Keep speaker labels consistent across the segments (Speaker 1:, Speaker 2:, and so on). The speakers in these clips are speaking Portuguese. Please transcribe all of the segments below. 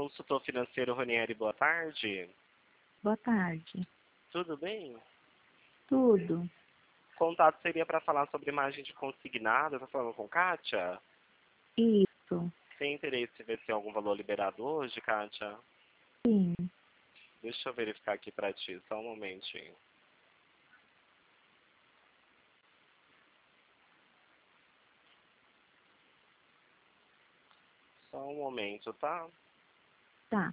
Speaker 1: Consultor financeiro Ronieri, boa tarde.
Speaker 2: Boa tarde.
Speaker 1: Tudo bem?
Speaker 2: Tudo.
Speaker 1: O contato seria para falar sobre imagem de consignado. Estou falando com Kátia?
Speaker 2: Isso.
Speaker 1: Tem interesse em ver se tem algum valor liberado hoje, Kátia?
Speaker 2: Sim.
Speaker 1: Deixa eu verificar aqui para ti, só um momentinho. Só um momento, tá?
Speaker 2: Tá.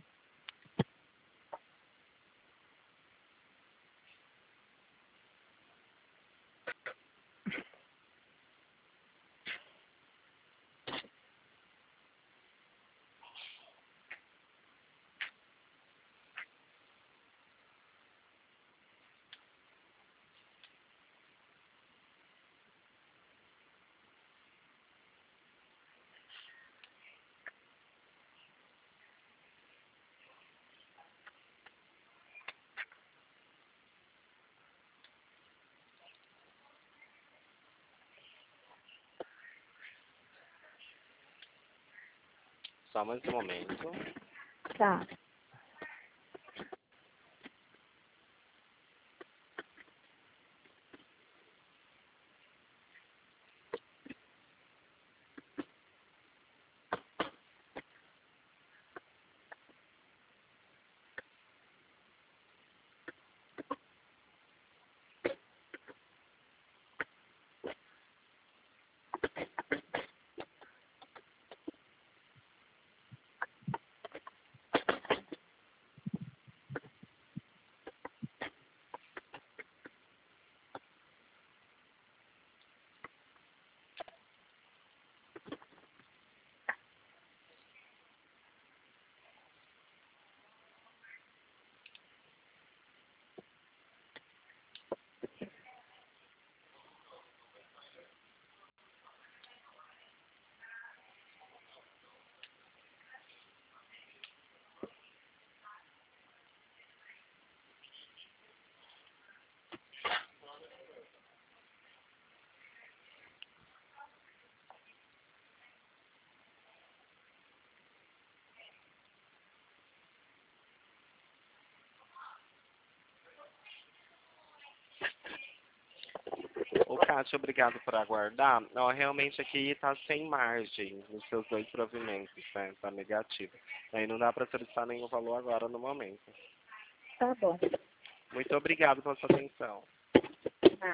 Speaker 1: Só mais um momento.
Speaker 2: Tá.
Speaker 1: Ô, Kátia, obrigado por aguardar. Ó, realmente aqui está sem margem nos seus dois provimentos, né? Está negativo. Aí não dá para solicitar nenhum valor agora no momento.
Speaker 2: Tá bom.
Speaker 1: Muito obrigado pela sua atenção.